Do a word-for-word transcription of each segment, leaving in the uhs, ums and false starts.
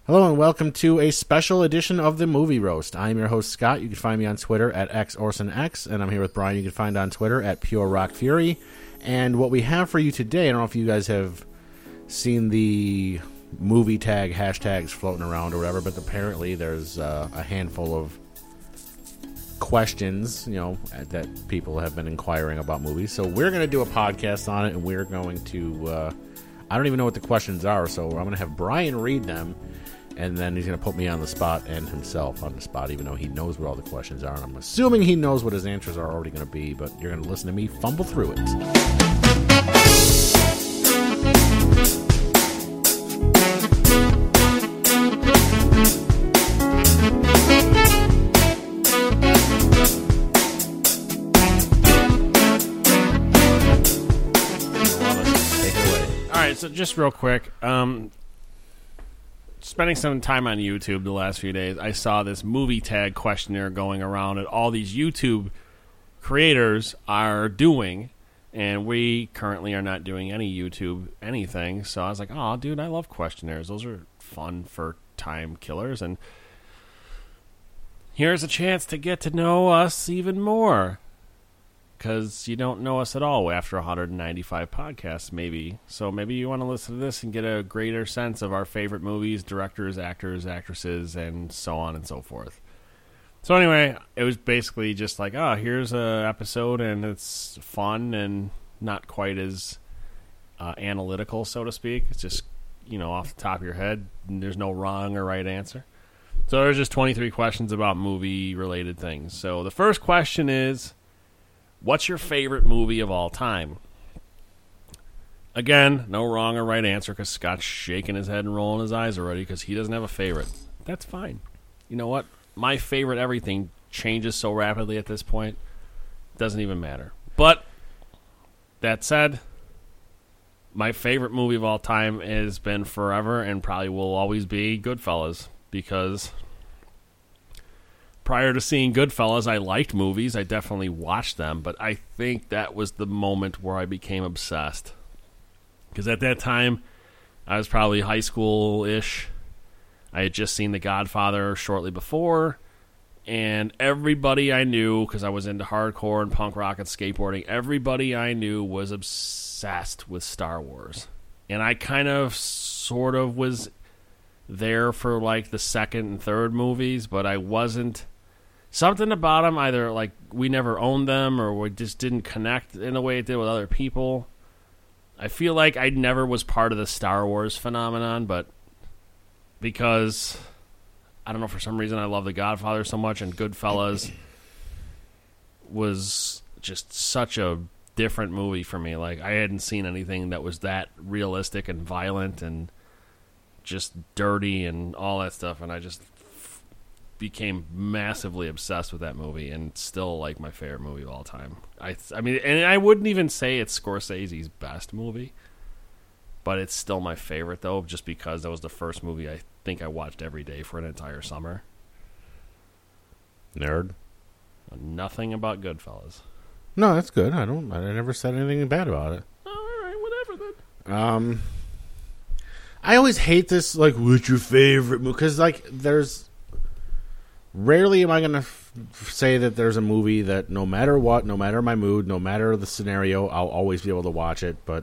Hello and welcome to a special edition of the Movie Roast. I'm your host, Scott. You can find me on Twitter at XOrsonX, and I'm here with Brian. You can find on Twitter at Pure Rock Fury. And what we have for you today, I don't know if you guys have seen the movie tag hashtags floating around or whatever, but apparently there's uh, a handful of questions, you know, that people have been inquiring about movies. So we're going to do a podcast on it, and we're going to, uh, I don't even know what the questions are, so I'm going to have Brian read them. And then he's going to put me on the spot and himself on the spot, even though he knows what all the questions are. And I'm assuming he knows what his answers are already going to be, but you're going to listen to me fumble through it. Take it away. All right, so just real quick. Um... Spending some time on YouTube the last few days, I saw this movie tag questionnaire going around that all these YouTube creators are doing, and we currently are not doing any YouTube anything. So I was like, oh, dude, I love questionnaires. Those are fun for time killers, and here's a chance to get to know us even more, because you don't know us at all after one hundred ninety-five podcasts, maybe. So maybe you want to listen to this and get a greater sense of our favorite movies, directors, actors, actresses, and so on and so forth. So anyway, it was basically just like, oh, here's a episode, and it's fun and not quite as uh, analytical, so to speak. It's just, you know, off the top of your head, and there's no wrong or right answer. So there's just twenty-three questions about movie-related things. So the first question is, what's your favorite movie of all time? Again, no wrong or right answer, because Scott's shaking his head and rolling his eyes already because he doesn't have a favorite. That's fine. You know what? My favorite everything changes so rapidly at this point, it doesn't even matter. But, that said, my favorite movie of all time has been forever and probably will always be Goodfellas, because prior to seeing Goodfellas, I liked movies. I definitely watched them, but I think that was the moment where I became obsessed. Because at that time, I was probably high school-ish. I had just seen The Godfather shortly before, and everybody I knew, because I was into hardcore and punk rock and skateboarding, everybody I knew was obsessed with Star Wars. And I kind of, sort of was there for like the second and third movies, but I wasn't. Something about them, either like we never owned them or we just didn't connect in a way it did with other people. I feel like I never was part of the Star Wars phenomenon, but because, I don't know, for some reason I love The Godfather so much, and Goodfellas was just such a different movie for me. Like, I hadn't seen anything that was that realistic and violent and just dirty and all that stuff, and I just became massively obsessed with that movie, and still like my favorite movie of all time. I I mean, and I wouldn't even say it's Scorsese's best movie, but it's still my favorite, though, just because that was the first movie I think I watched every day for an entire summer. Nerd. Nothing about Goodfellas. No, that's good. I don't. I never said anything bad about it. All right, whatever then. Um, I always hate this. Like, what's your favorite movie? Because like, there's. Rarely am I going to f- say that there's a movie that no matter what, no matter my mood, no matter the scenario, I'll always be able to watch it. But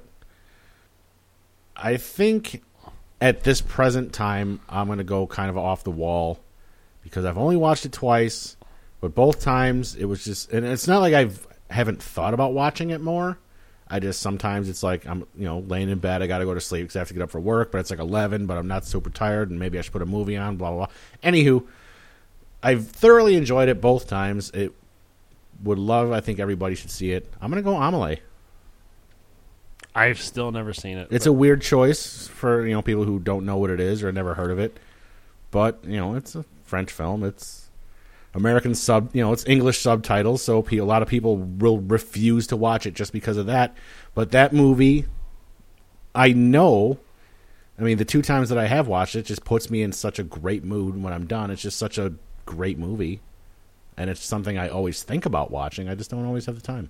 I think at this present time, I'm going to go kind of off the wall because I've only watched it twice, but both times it was just, and it's not like I haven't thought about watching it more. I just, sometimes it's like I'm, you know, laying in bed, I got to go to sleep because I have to get up for work, but it's like eleven, but I'm not super tired, and maybe I should put a movie on, blah, blah, blah. Anywho, I've thoroughly enjoyed it both times. It would love, I think everybody should see it. I'm going to go Amelie. I've still never seen it. It's a weird choice for, you know, people who don't know what it is or never heard of it. But, you know, it's a French film. It's American sub, you know, it's English subtitles, so a lot of people will refuse to watch it just because of that. But that movie, I know, I mean, the two times that I have watched it just puts me in such a great mood when I'm done. It's just such a great movie, and it's something I always think about watching. I just don't always have the time.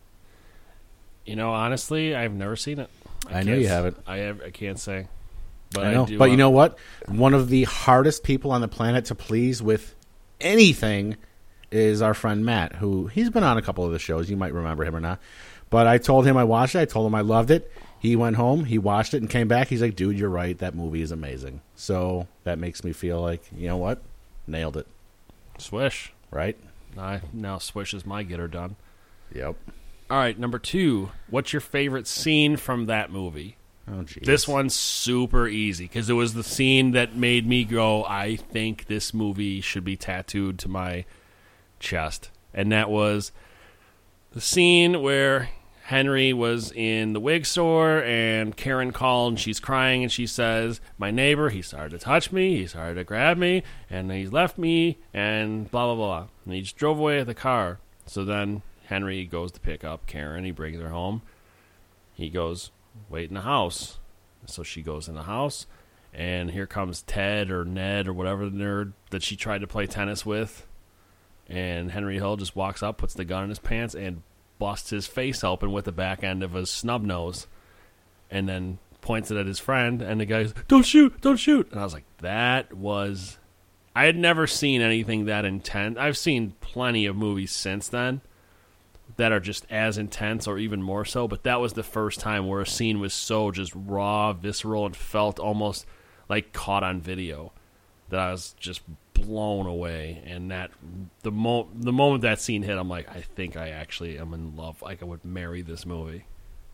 You know, honestly, I've never seen it. I, I know you haven't. I have, I can't say. But I know. I do, but uh, you know what? One of the hardest people on the planet to please with anything is our friend Matt, who he's been on a couple of the shows. You might remember him or not. But I told him I watched it. I told him I loved it. He went home, he watched it, and came back. He's like, dude, you're right. That movie is amazing. So that makes me feel like, you know what? Nailed it. Swish. Right? I, now Swish is my getter done. Yep. All right, number two. What's your favorite scene from that movie? Oh, geez. This one's super easy because it was the scene that made me go, I think this movie should be tattooed to my chest. And that was the scene where Henry was in the wig store and Karen called and she's crying and she says, my neighbor, he started to touch me, he started to grab me, and he left me and blah, blah, blah. And he just drove away with the car. So then Henry goes to pick up Karen. He brings her home. He goes, wait in the house. So she goes in the house, and here comes Ted or Ned or whatever the nerd that she tried to play tennis with. And Henry Hill just walks up, puts the gun in his pants, and busts his face open with the back end of his snub nose. And then points it at his friend, and the guy goes, don't shoot, don't shoot. And I was like, that was... I had never seen anything that intense. I've seen plenty of movies since then that are just as intense or even more so, but that was the first time where a scene was so just raw, visceral, and felt almost like caught on video that I was just blown away. And that the mo- the moment that scene hit, I'm like, I think I actually am in love. Like I would marry this movie.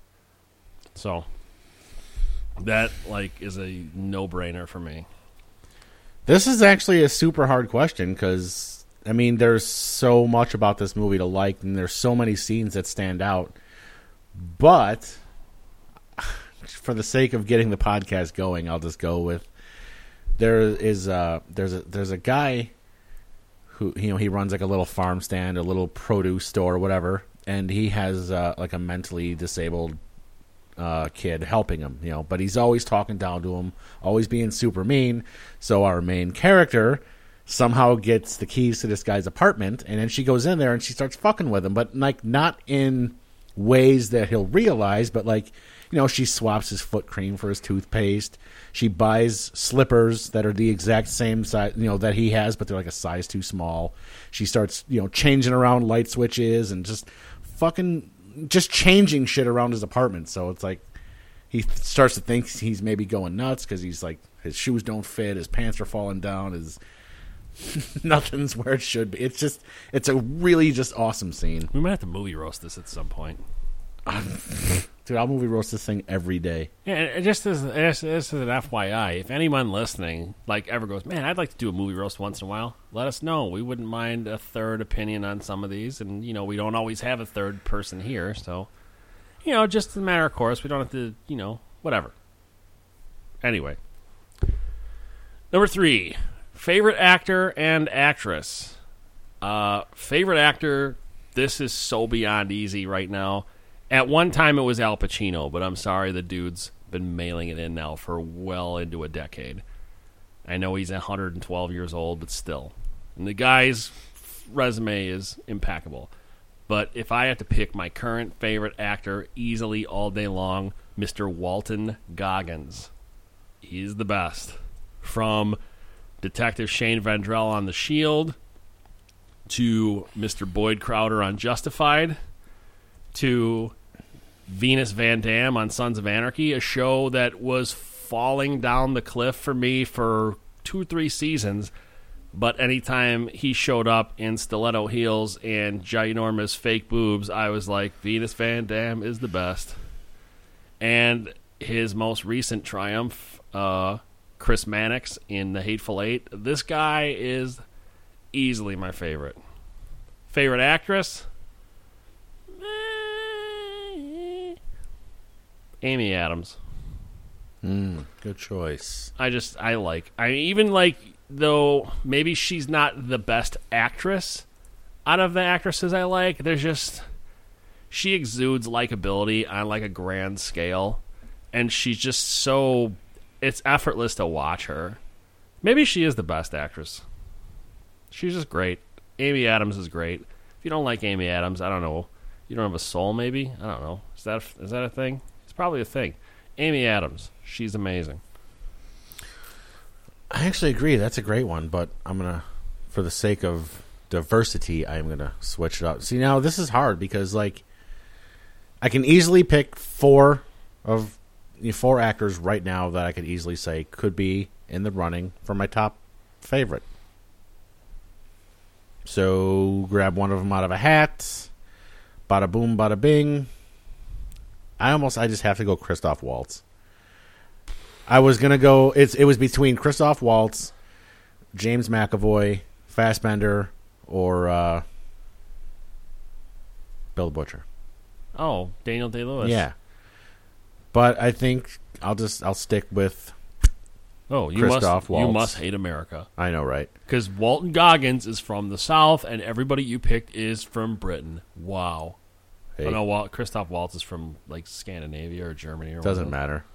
So that like is a no-brainer for me. This is actually a super hard question because, I mean, there's so much about this movie to like, and there's so many scenes that stand out. But for the sake of getting the podcast going, I'll just go with there is a, there's a there's a guy who, you know, he runs like a little farm stand, a little produce store, or whatever, and he has uh, like a mentally disabled Uh, kid helping him, you know, but he's always talking down to him, always being super mean. So our main character somehow gets the keys to this guy's apartment, and then she goes in there and she starts fucking with him, but like not in ways that he'll realize, but like, you know, she swaps his foot cream for his toothpaste. She buys slippers that are the exact same size, you know, that he has, but they're like a size too small. She starts, you know, changing around light switches and just fucking just changing shit around his apartment. So it's like he th- starts to think he's maybe going nuts because he's like, his shoes don't fit, his pants are falling down, his nothing's where it should be. It's just, it's a really just awesome scene. We might have to movie roast this at some point. Dude, I'll movie roast this thing every day. Yeah, and just as, as, as an F Y I, if anyone listening like ever goes, man, I'd like to do a movie roast once in a while, let us know. We wouldn't mind a third opinion on some of these, and you know, we don't always have a third person here, so you know, just a matter of course, we don't have to, you know, whatever. Anyway, number three, favorite actor and actress. Uh, favorite actor. This is so beyond easy right now. At one time, it was Al Pacino, but I'm sorry, the dude's been mailing it in now for well into a decade. I know he's one hundred twelve years old, but still. And the guy's resume is impeccable. But if I have to pick my current favorite actor easily all day long, Mister Walton Goggins. He's the best. From Detective Shane Vendrell on The Shield to Mister Boyd Crowder on Justified to Venus Van Dam on Sons of Anarchy, a show that was falling down the cliff for me for two or three seasons, but anytime he showed up in stiletto heels and ginormous fake boobs, I was like, Venus Van Dam is the best. And his most recent triumph, uh, Chris Mannix in The Hateful Eight, this guy is easily my favorite. Favorite actress? Amy Adams. Mm, good choice. I just, I like, I even like, though maybe she's not the best actress out of the actresses I like, there's just, she exudes likability on like a grand scale, and she's just so, it's effortless to watch her. Maybe she is the best actress. She's just great. Amy Adams is great. If you don't like Amy Adams, I don't know. You don't have a soul, maybe? I don't know. Is that is that a thing? It's probably a thing. Amy Adams. She's amazing. I actually agree. That's a great one, but I'm gonna, for the sake of diversity, I'm gonna switch it up. See, now this is hard because like I can easily pick four of you know, four actors right now that I could easily say could be in the running for my top favorite. So grab one of them out of a hat. Bada boom, bada bing. I almost, I just have to go Christoph Waltz. I was gonna go. It's it was between Christoph Waltz, James McAvoy, Fassbender, or uh, Bill Butcher. Oh, Daniel Day-Lewis. Yeah, but I think I'll just I'll stick with. Oh, you Christoph must Waltz. you must hate America. I know, right? Because Walton Goggins is from the South, and everybody you picked is from Britain. Wow. Hey, Oh no, Walt, Christoph Waltz is from like Scandinavia or Germany or doesn't whatever. matter.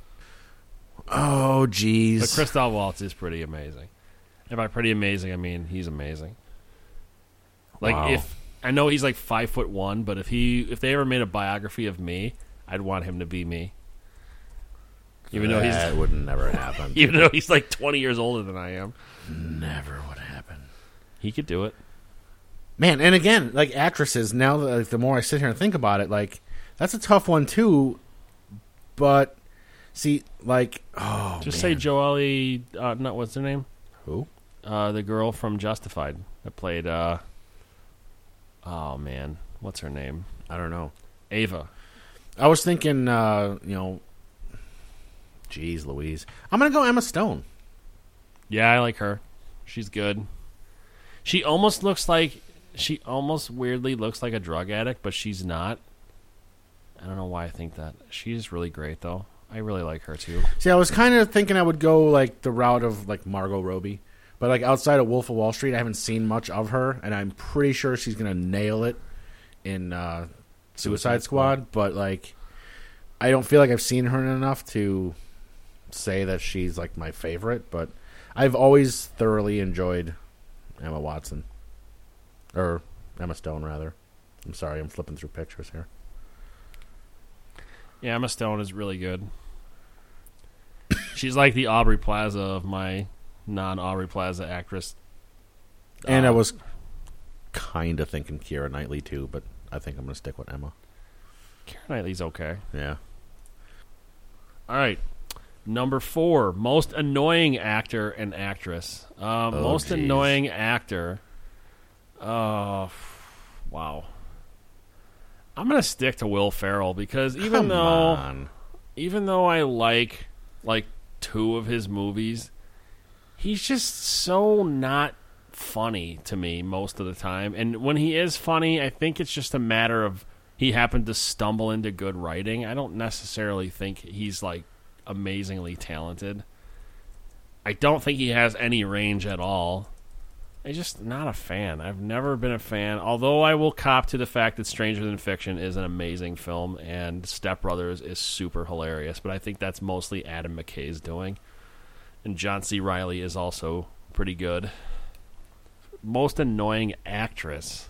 Oh, jeez. But Christoph Waltz is pretty amazing. And by pretty amazing, I mean he's amazing. Like Wow. if I know he's like five foot one, but if he if they ever made a biography of me, I'd want him to be me. Even though he's That would never happen. even though he's like twenty years older than I am, Never would happen. he could do it. Man, and again, like actresses, now that, like, the more I sit here and think about it, like that's a tough one too. But see, like, oh, Just man. say Joelle. Uh, not what's her name? Who? Uh, the girl from Justified that played. Uh, oh man, what's her name? I don't know. Ava. I was thinking, uh, you know, geez, Louise. I'm gonna go Emma Stone. Yeah, I like her. She's good. She almost looks like she almost weirdly looks like a drug addict, but she's not. I don't know why I think that. She's really great though. I really like her too. See, I was kind of thinking I would go like the route of like Margot Robbie, but like outside of Wolf of Wall Street, I haven't seen much of her, and I'm pretty sure she's gonna nail it in uh, Suicide, Suicide Squad. Squad. But like, I don't feel like I've seen her enough to say that she's like my favorite. But I've always thoroughly enjoyed Emma Watson, or Emma Stone rather. I'm sorry, I'm flipping through pictures here. Yeah, Emma Stone is really good. She's like the Aubrey Plaza of my non-Aubrey Plaza actress. And Uh, I was kind of thinking Keira Knightley too, but I think I'm gonna stick with Emma. Keira Knightley's okay. Yeah. All right. Number four, most annoying actor and actress. Um, Oh, most geez. annoying actor. Oh, wow. I'm gonna stick to Will Ferrell because even Come though on. even though I like like two of his movies, he's just so not funny to me most of the time. And when he is funny, I think it's just a matter of he happened to stumble into good writing. I don't necessarily think he's like amazingly talented. I don't think he has any range at all. I'm just not a fan. I've never been a fan, although I will cop to the fact that Stranger Than Fiction is an amazing film and Step Brothers is super hilarious, but I think that's mostly Adam McKay's doing. And John C. Reilly is also pretty good. Most annoying actress.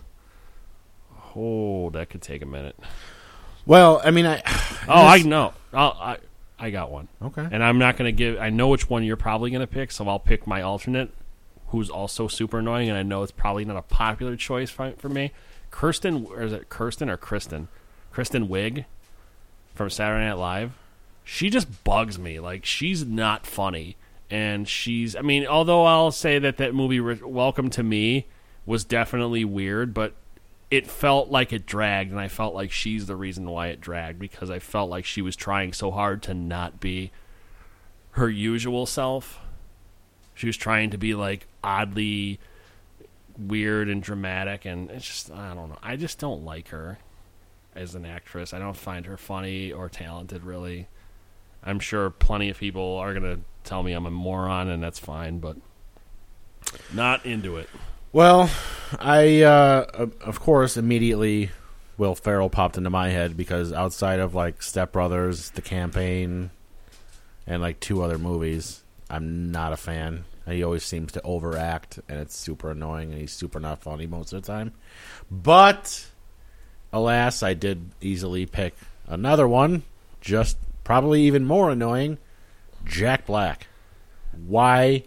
Oh, that could take a minute. Well, I mean, I. Oh, I know. I'll, I I got one. Okay. And I'm not going to give... I know which one you're probably going to pick, so I'll pick my alternate, who's also super annoying, and I know it's probably not a popular choice for, for me. Kirsten... Or is it Kirsten or Kristen? Kristen Wiig from Saturday Night Live. She just bugs me. Like, she's not funny. And she's... I mean, although I'll say that that movie, Welcome to Me, was definitely weird, but it felt like it dragged, and I felt like she's the reason why it dragged, because I felt like she was trying so hard to not be her usual self. She was trying to be, like, oddly weird and dramatic, and it's just, I don't know. I just don't like her as an actress. I don't find her funny or talented, really. I'm sure plenty of people are going to tell me I'm a moron, and that's fine, but not into it. Well, I, uh, of course, immediately Will Ferrell popped into my head because outside of, like, Step Brothers, The Campaign, and, like, two other movies, I'm not a fan. He always seems to overact, and it's super annoying, and he's super not funny most of the time. But, alas, I did easily pick another one, just probably even more annoying, Jack Black. Why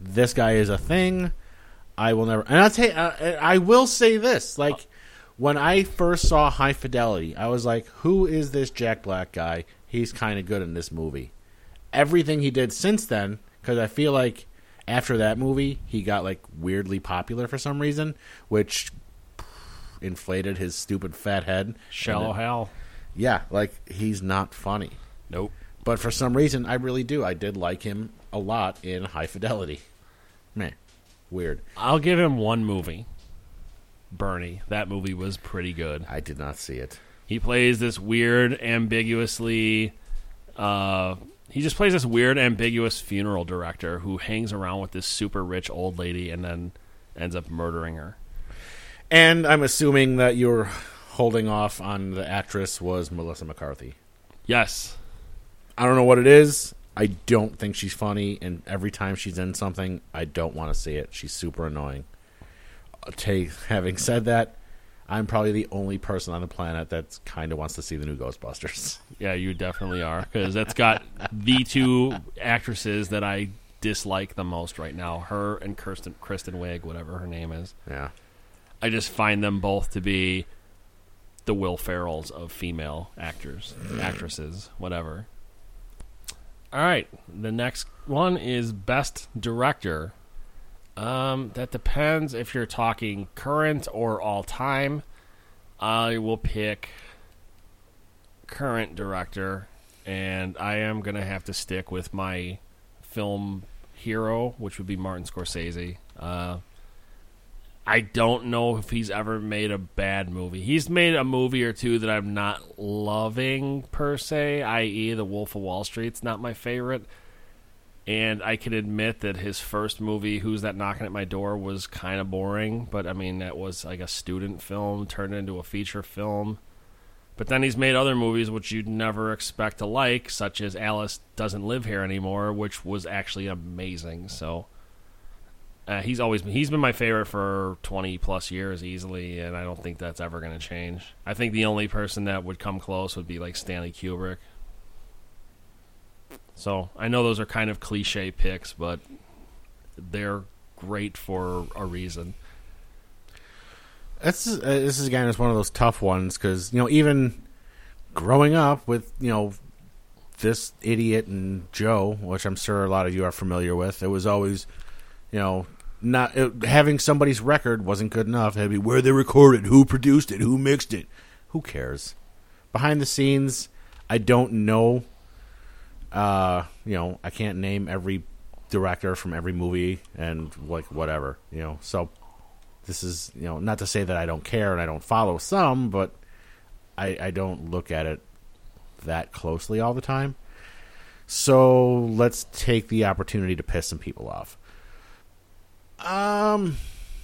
this guy is a thing. I will never. And I'll tell you, uh, I will say this: like when I first saw High Fidelity, I was like, "Who is this Jack Black guy? He's kind of good in this movie." Everything he did since then, because I feel like after that movie, he got like weirdly popular for some reason, which inflated his stupid fat head. Shallow it, Hal. Yeah, like he's not funny. Nope. But for some reason, I really do. I did like him a lot in High Fidelity. Meh. Weird. I'll give him one movie. Bernie. That movie was pretty good. I did not see it. He plays this weird, ambiguously... Uh, he just plays this weird, ambiguous funeral director who hangs around with this super rich old lady and then ends up murdering her. And I'm assuming that you're holding off on the actress was Melissa McCarthy. Yes. I don't know what it is. I don't think she's funny, and every time she's in something, I don't want to see it. She's super annoying. Take, having said that, I'm probably the only person on the planet that kind of wants to see the new Ghostbusters. Yeah, you definitely are, because that's got the two actresses that I dislike the most right now, her and Kirsten, Kristen Wiig, whatever her name is. Yeah. I just find them both to be the Will Ferrells of female actors, actresses, whatever. All right, the next one is Best Director. Um, that depends if you're talking current or all time. I will pick current director, and I am going to have to stick with my film hero, which would be Martin Scorsese. Uh, I don't know if he's ever made a bad movie. He's made a movie or two that I'm not loving, per se, that is. The Wolf of Wall Street's not my favorite. And I can admit that his first movie, Who's That Knocking at My Door, was kind of boring. But, I mean, that was like a student film turned into a feature film. But then he's made other movies which you'd never expect to like, such as Alice Doesn't Live Here Anymore, which was actually amazing. So... Uh, he's always been, he's been my favorite for twenty plus years easily, and I don't think that's ever going to change. I think the only person that would come close would be like Stanley Kubrick. So I know those are kind of cliche picks, but they're great for a reason. This is, uh, this is again is one of those tough ones because you know even growing up with you know this idiot and Joe, which I'm sure a lot of you are familiar with, it was always. You know, not it, having somebody's record wasn't good enough. It had to be where they recorded, who produced it, who mixed it. Who cares? Behind the scenes, I don't know. Uh, you know, I can't name every director from every movie and like whatever. You know, so this is you know not to say that I don't care and I don't follow some, but I, I don't look at it that closely all the time. So let's take the opportunity to piss some people off. Um,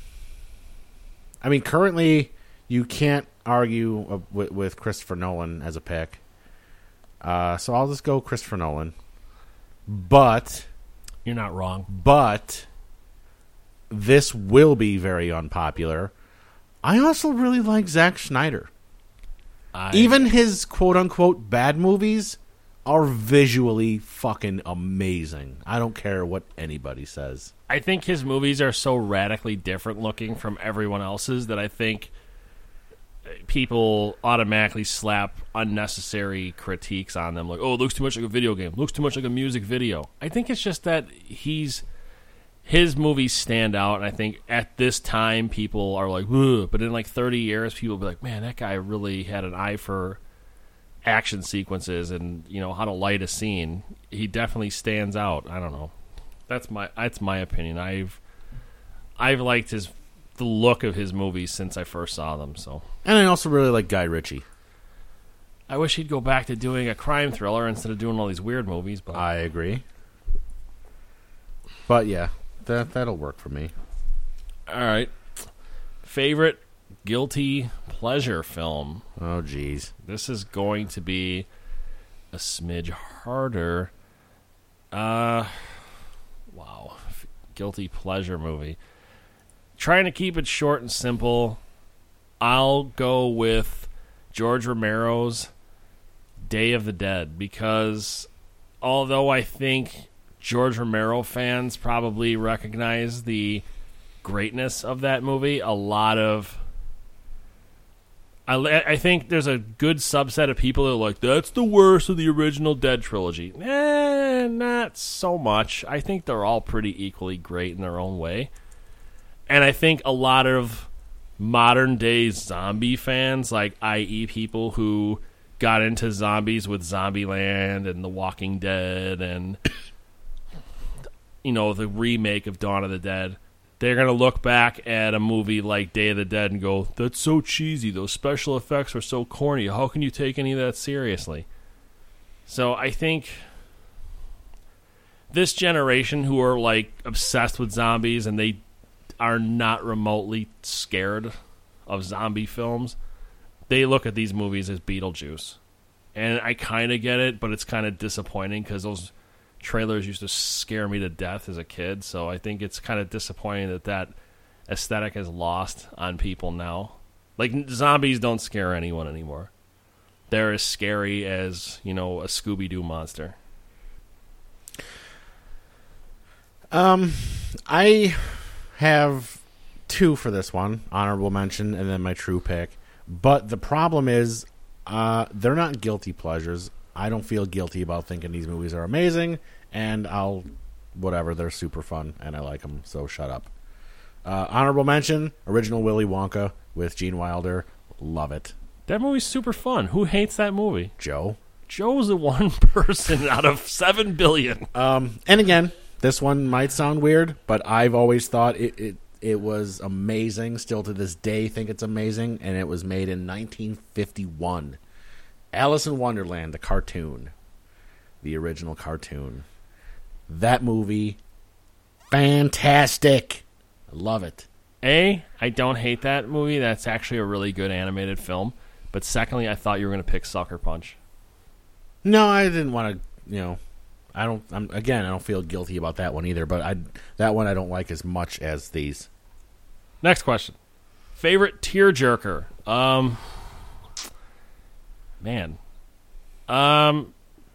I mean, currently you can't argue with, with Christopher Nolan as a pick. Uh, so I'll just go Christopher Nolan. But you're not wrong. But this will be very unpopular. I also really like Zack Snyder. I... Even his quote unquote bad movies are visually fucking amazing. I don't care what anybody says. I think his movies are so radically different looking from everyone else's that I think people automatically slap unnecessary critiques on them. Like, oh, it looks too much like a video game. It looks too much like a music video. I think it's just that he's his movies stand out, and I think at this time people are like, ugh. But in like thirty years, people will be like, man, that guy really had an eye for action sequences and, you know, how to light a scene. He definitely stands out. I don't know. That's my that's my opinion. I've I've liked his the look of his movies since I first saw them. So, and I also really like Guy Ritchie. I wish he'd go back to doing a crime thriller instead of doing all these weird movies. But I agree. But yeah, that that'll work for me. All right, favorite guilty pleasure film. Oh, geez, this is going to be a smidge harder. Uh. Wow. Guilty pleasure movie. Trying to keep it short and simple, I'll go with George Romero's Day of the Dead because although I think George Romero fans probably recognize the greatness of that movie. A lot of... I, I think there's a good subset of people that are like, that's the worst of the original Dead trilogy. Eh, not so much. I think they're all pretty equally great in their own way. And I think a lot of modern-day zombie fans, like that is people who got into zombies with Zombieland and The Walking Dead and, you know, the remake of Dawn of the Dead, they're going to look back at a movie like Day of the Dead and go, that's so cheesy. Those special effects are so corny. How can you take any of that seriously? So I think this generation who are, like, obsessed with zombies and they are not remotely scared of zombie films, they look at these movies as Beetlejuice. And I kind of get it, but it's kind of disappointing because those trailers used to scare me to death as a kid, so I think it's kind of disappointing that that aesthetic is lost on people now. Like, zombies don't scare anyone anymore. They're as scary as, you know, a Scooby-Doo monster. Um, I have two for this one, honorable mention, and then my true pick. But the problem is, uh, they're not guilty pleasures. I don't feel guilty about thinking these movies are amazing, and I'll, whatever, they're super fun, and I like them, so shut up. Uh, honorable mention, original Willy Wonka with Gene Wilder. Love it. That movie's super fun. Who hates that movie? Joe. Joe's the one person out of seven billion. Um, and again, this one might sound weird, but I've always thought it, it, it was amazing. Still to this day think it's amazing, and it was made in nineteen fifty-one. Alice in Wonderland, the cartoon. The original cartoon. That movie, fantastic. I love it. A, I don't hate that movie. That's actually a really good animated film. But secondly, I thought you were going to pick Sucker Punch. No, I didn't want to, you know, I don't, I'm, again, I don't feel guilty about that one either, but I, that one I don't like as much as these. Next question. Favorite tearjerker? Um... Man, um,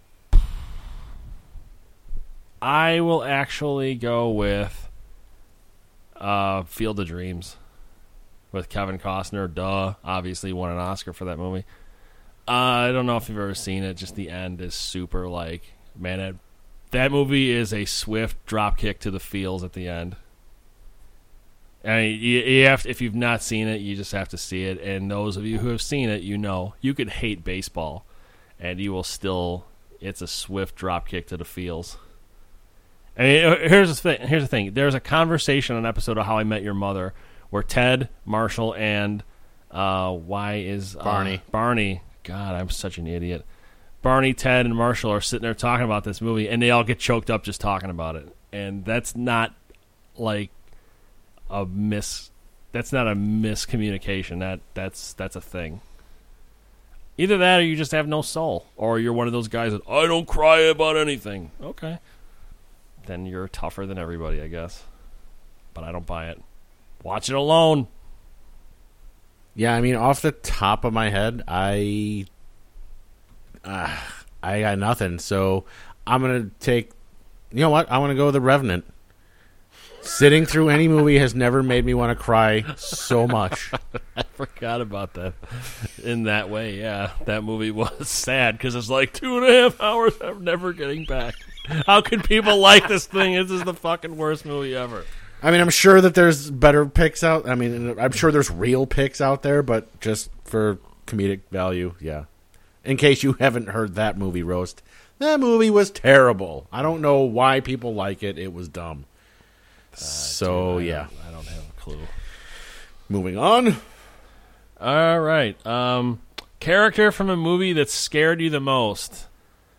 I will actually go with uh, Field of Dreams with Kevin Costner. Duh, obviously won an Oscar for that movie. Uh, I don't know if you've ever seen it. Just the end is super, like, man, it, that movie is a swift drop kick to the feels at the end. I mean, you, you have to, if you've not seen it, you just have to see it. And those of you who have seen it, you know, you could hate baseball, and you will still. It's a swift drop kick to the feels. I mean, here's the thing. Here's the thing. There's a conversation on an episode of How I Met Your Mother where Ted, Marshall, and uh, why is uh, Barney Barney? God, I'm such an idiot. Barney, Ted, and Marshall are sitting there talking about this movie, and they all get choked up just talking about it. And that's not like. A mis that's not a miscommunication. That that's that's a thing. Either that or you just have no soul. Or you're one of those guys that I don't cry about anything. Okay. Then you're tougher than everybody, I guess. But I don't buy it. Watch it alone. Yeah, I mean, off the top of my head, I uh, I got nothing. So I'm gonna take you know what? I wanna go with The Revenant. Sitting through any movie has never made me want to cry so much. I forgot about that. In that way, yeah. That movie was sad because it's like two and a half hours of never getting back. How can people like this thing? This is the fucking worst movie ever. I mean, I'm sure that there's better picks out. I mean, I'm sure there's real picks out there, but just for comedic value, yeah. In case you haven't heard that movie roast, that movie was terrible. I don't know why people like it. It was dumb. Uh, so, dude, I yeah. Don't, I don't have a clue. Moving on. All right. Um, character from a movie that scared you the most.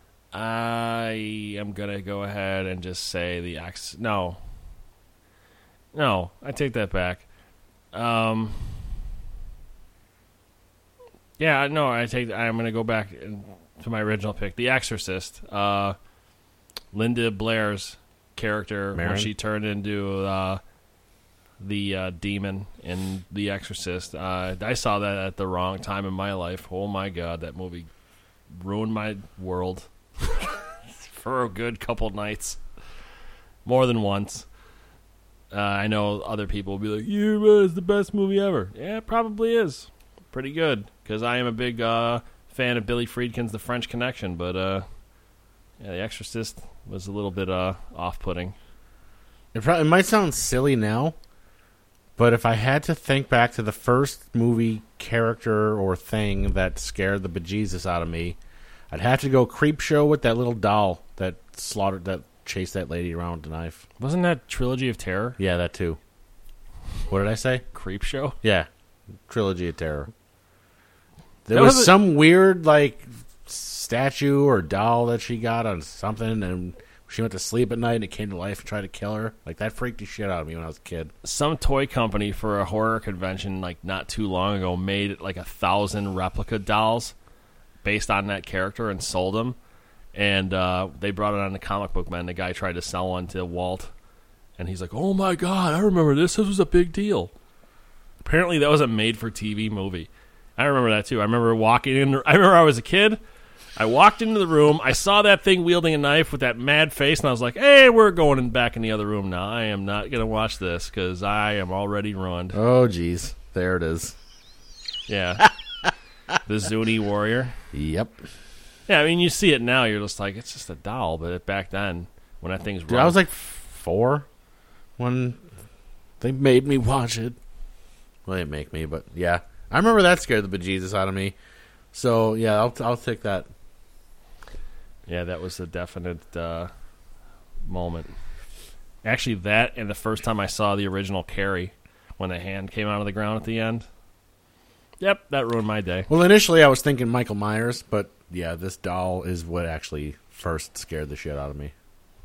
I am going to go ahead and just say the X. No. No, I take that back. Um, yeah, no, I take. I'm going to go back to my original pick, The Exorcist. Uh, Linda Blair's character Marin? when she turned into uh, the uh, demon in The Exorcist. Uh, I saw that at the wrong time in my life. Oh my God, that movie ruined my world for a good couple nights. more than once. Uh, I know other people will be like, "Yeah, it's the best movie ever." Yeah, it probably is. Pretty good, because I am a big uh, fan of Billy Friedkin's The French Connection, but uh, yeah, The Exorcist was a little bit uh, off-putting. It, probably, it might sound silly now, but if I had to think back to the first movie character or thing that scared the bejesus out of me, I'd have to go Creepshow with that little doll that slaughtered, that chased that lady around with a knife. Wasn't that Trilogy of Terror? Yeah, that too. What did I say? Creepshow? Yeah, Trilogy of Terror. There That was, was a- some weird, like, statue or doll that she got on something, and she went to sleep at night and it came to life and tried to kill her. Like, that freaked the shit out of me when I was a kid. Some toy company for a horror convention, like, not too long ago, made, like, a thousand replica dolls based on that character and sold them. And uh, they brought it on the Comic Book Man. The guy tried to sell one to Walt, and he's like, "Oh my god, I remember this. This was a big deal." Apparently, that was a made-for-T V movie. I remember that too. I remember walking in. I remember I was a kid. I walked into the room. I saw that thing wielding a knife with that mad face, and I was like, "Hey, we're going in back in the other room now. I am not going to watch this because I am already ruined." Oh, jeez. There it is. Yeah, the Zuni warrior. Yep. Yeah, I mean, you see it now. You're just like, it's just a doll. But back then, when that thing's Dude, run- I was like four when they made me watch it. Well, they didn't make me, but yeah. I remember that scared the bejesus out of me. So, yeah, I'll, I'll take that. yeah, that was a definite uh, moment. Actually, that and the first time I saw the original Carrie, when the hand came out of the ground at the end. Yep, that ruined my day. Well, initially I was thinking Michael Myers, but yeah, this doll is what actually first scared the shit out of me.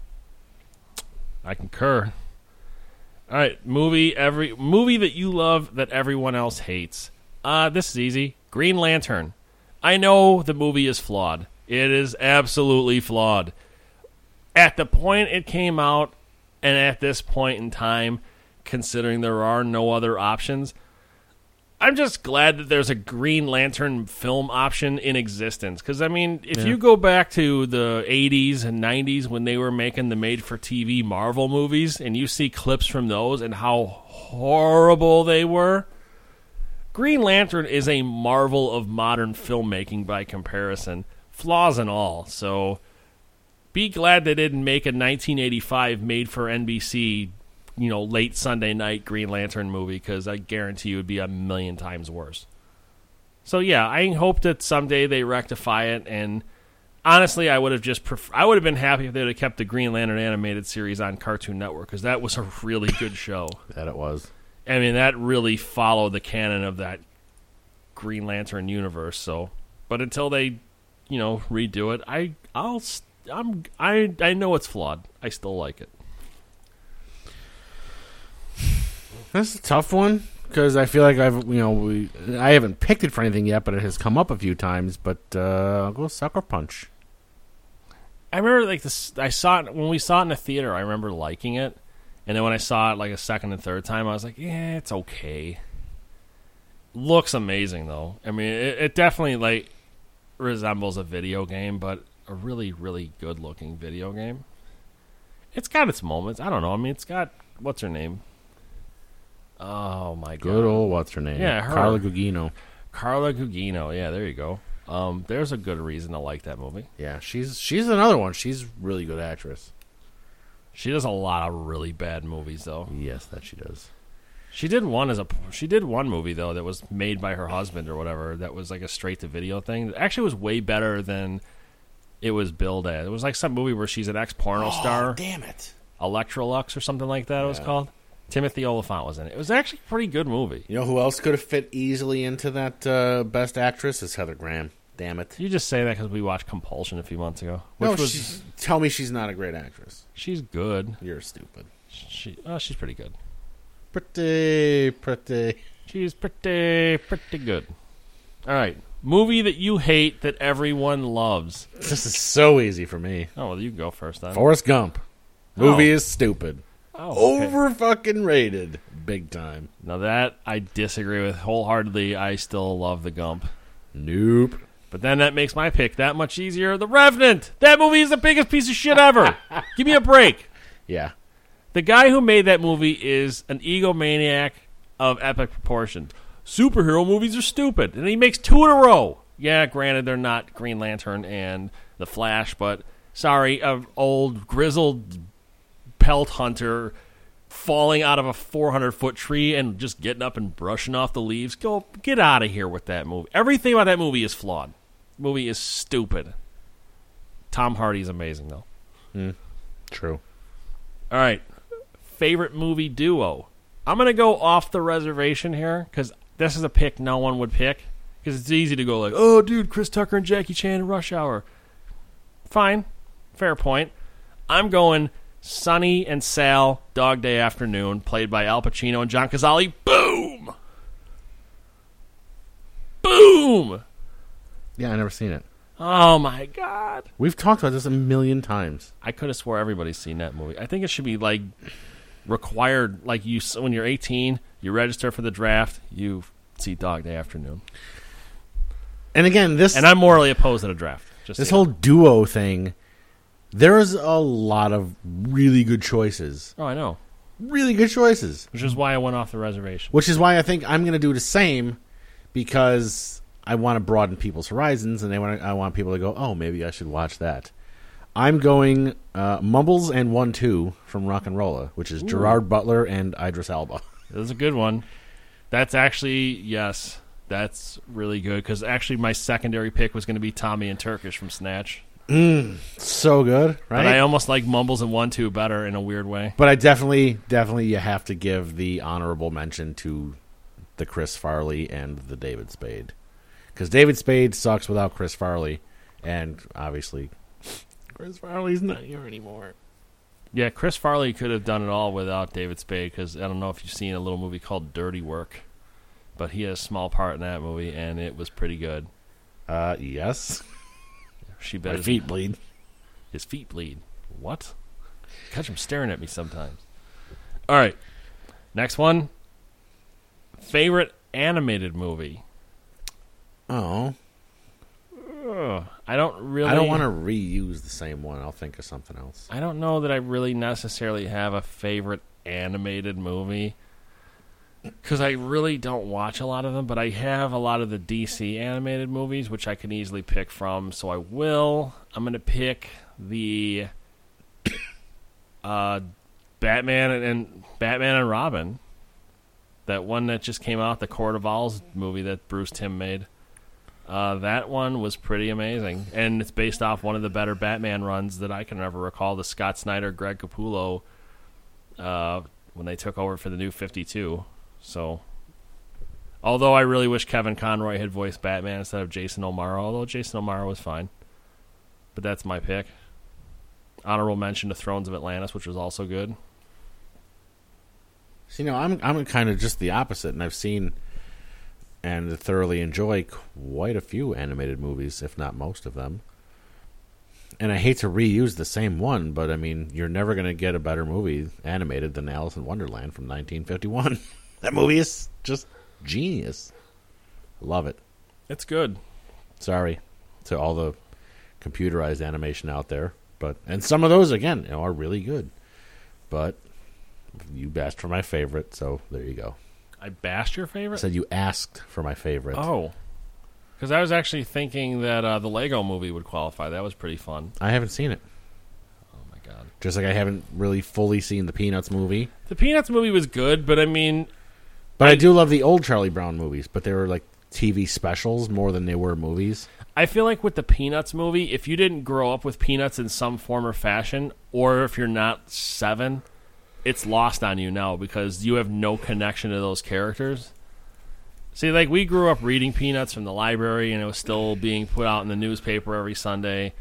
I concur. All right, movie every movie that you love that everyone else hates. Uh, this is easy. Green Lantern. I know the movie is flawed. It is absolutely flawed. At the point it came out, and at this point in time, considering there are no other options, I'm just glad that there's a Green Lantern film option in existence. Because, I mean, if Yeah. you go back to the eighties and nineties when they were making the made-for-T V Marvel movies, and you see clips from those and how horrible they were, Green Lantern is a marvel of modern filmmaking by comparison, flaws and all. So be glad they didn't make a nineteen eighty-five made-for-N B C you know, late Sunday night Green Lantern movie, because I guarantee you it would be a million times worse. So yeah, I hope that someday they rectify it. And honestly, I would have just pref- I would have been happy if they would have kept the Green Lantern animated series on Cartoon Network, because that was a really good show. That it was. I mean, that really followed the canon of that Green Lantern universe. So, but until they, you know, redo it, I I'll st- I'm I I know it's flawed. I still like it. That's a tough one because I feel like I've you know we I haven't picked it for anything yet, but it has come up a few times. But uh, I'll go Sucker Punch. I remember like this. I saw it when we saw it in the theater. I remember liking it, and then when I saw it like a second and third time, I was like, "Yeah, it's okay." Looks amazing though. I mean, it, it definitely like resembles a video game, but a really, really good looking video game. It's got its moments. I don't know. I mean, it's got what's her name. Oh my god! Good old what's her name? Yeah, her. Carla Gugino. Carla Gugino. Yeah, there you go. Um, there's a good reason to like that movie. Yeah, she's she's another one. She's a really good actress. She does a lot of really bad movies, though. Yes, that she does. She did one as a she did one movie though that was made by her husband or whatever. That was like a straight to video thing. It actually was way better than it was billed as. It was like some movie where she's an ex porno Oh, star, damn it! Electrolux or something like that. It was Yeah. called. Timothy Olyphant was in it. It was actually a pretty good movie. You know who else could have fit easily into that uh, best actress is Heather Graham. Damn it! You just say that because we watched Compulsion a few months ago. Which No, was she's, tell me she's not a great actress. she's good. You're stupid. She oh, she's pretty good. Pretty, pretty. She's pretty pretty good. All right, movie that you hate that everyone loves. This is so easy for me. Oh well, you can go first then. Forrest Gump. Movie Oh. is stupid. Oh, okay. Over fucking rated. Big time. Now that I disagree with wholeheartedly. I still love the Gump. Nope. But then that makes my pick that much easier. The Revenant. That movie is the biggest piece of shit ever. Give me a break. Yeah. The guy who made that movie is an egomaniac of epic proportions. Superhero movies are stupid. And he makes two in a row. Yeah, granted, they're not Green Lantern and The Flash, but sorry, an old grizzled pelt hunter falling out of a four hundred foot tree and just getting up and brushing off the leaves. Go get out of here with that movie. Everything about that movie is flawed. The movie is stupid. Tom Hardy's amazing, though. Mm, true. All right. Favorite movie duo. I'm going to go off the reservation here because this is a pick no one would pick because it's easy to go like, oh, dude, Chris Tucker and Jackie Chan in Rush Hour. Fine. Fair point. I'm going Sonny and Sal, Dog Day Afternoon, played by Al Pacino and John Cazale. Boom! Boom! Yeah, I never seen it. Oh, my God. We've talked about this a million times. I could have swore everybody's seen that movie. I think it should be, like, required, like, you when you're eighteen, you register for the draft, you see Dog Day Afternoon. And again, this... And I'm morally opposed to the draft. Just this so whole duo thing, there's a lot of really good choices. Oh, I know. Really good choices. Which is why I went off the reservation. Which is why I think I'm going to do the same because I want to broaden people's horizons and they want to, I want people to go, oh, maybe I should watch that. I'm going uh, Mumbles and one two from Rock and Rolla, which is Ooh. Gerard Butler and Idris Elba. That's a good one. That's actually, yes, that's really good because actually my secondary pick was going to be Tommy and Turkish from Snatch. Mm, so good, right? But I almost like Mumbles and one two better in a weird way. But I definitely, definitely you have to give the honorable mention to the Chris Farley and the David Spade. Because David Spade sucks without Chris Farley, and obviously Chris Farley's not here anymore. Yeah, Chris Farley could have done it all without David Spade, because I don't know if you've seen a little movie called Dirty Work, but he has a small part in that movie, and it was pretty good. Uh, yes. She bet My his feet bleed. His feet bleed. What? Catch him staring at me sometimes. All right. Next one. Favorite animated movie. Oh. Ugh, I don't really... I don't want to reuse the same one. I'll think of something else. I don't know that I really necessarily have a favorite animated movie. Because I really don't watch a lot of them, but I have a lot of the D C animated movies, which I can easily pick from, so I will. I'm going to pick the uh, Batman and, and Batman and Robin. That one that just came out, the Court of Owls movie that Bruce Timm made. Uh, that one was pretty amazing, and it's based off one of the better Batman runs that I can ever recall, the Scott Snyder, Greg Capullo, uh, when they took over for the New fifty-two. So, although I really wish Kevin Conroy had voiced Batman instead of Jason O'Mara, although Jason O'Mara was fine. But that's my pick. Honorable mention to Thrones of Atlantis, which was also good. So, you know, I'm I'm kind of just the opposite, and I've seen and thoroughly enjoy quite a few animated movies, if not most of them. And I hate to reuse the same one, but I mean, you're never going to get a better movie animated than Alice in Wonderland from nineteen fifty-one. That movie is just genius. Love it. It's good. Sorry to all the computerized animation out there, but and some of those again are really good. But you asked for my favorite, so there you go. I bashed your favorite? I said you asked for my favorite. Oh. Because I was actually thinking that uh, the Lego movie would qualify. That was pretty fun. I haven't seen it. Oh, my God. Just like I haven't really fully seen the Peanuts movie. The Peanuts movie was good, but I mean... But I, I do love the old Charlie Brown movies, but they were like T V specials more than they were movies. I feel like with the Peanuts movie, if you didn't grow up with Peanuts in some form or fashion, or if you're not seven, it's lost on you now because you have no connection to those characters. See, like, we grew up reading Peanuts from the library, and it was still being put out in the newspaper every Sunday.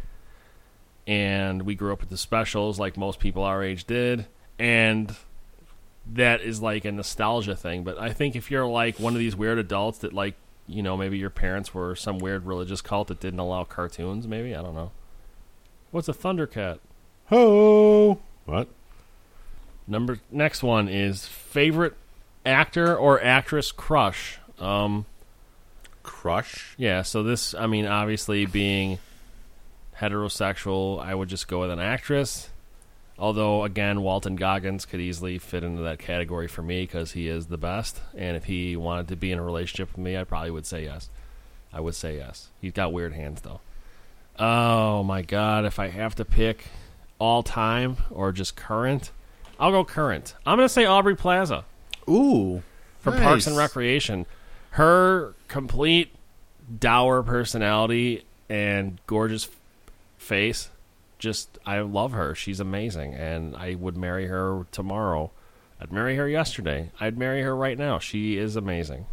And we grew up with the specials, like most people our age did. And that is, like, a nostalgia thing. But I think if you're, like, one of these weird adults that, like, you know, maybe your parents were some weird religious cult that didn't allow cartoons, maybe? I don't know. What's a Thundercat? Ho! What? Number next one is favorite actor or actress crush. Um, crush? Yeah, so this, I mean, obviously being heterosexual, I would just go with an actress. Although, again, Walton Goggins could easily fit into that category for me because he is the best. And if he wanted to be in a relationship with me, I probably would say yes. I would say yes. He's got weird hands, though. Oh, my God. If I have to pick all time or just current, I'll go current. I'm going to say Aubrey Plaza. Ooh. From nice. Parks and Recreation. Her complete dour personality and gorgeous face, just, I love her. She's amazing, and I would marry her tomorrow. I'd marry her yesterday. I'd marry her right now. She is amazing.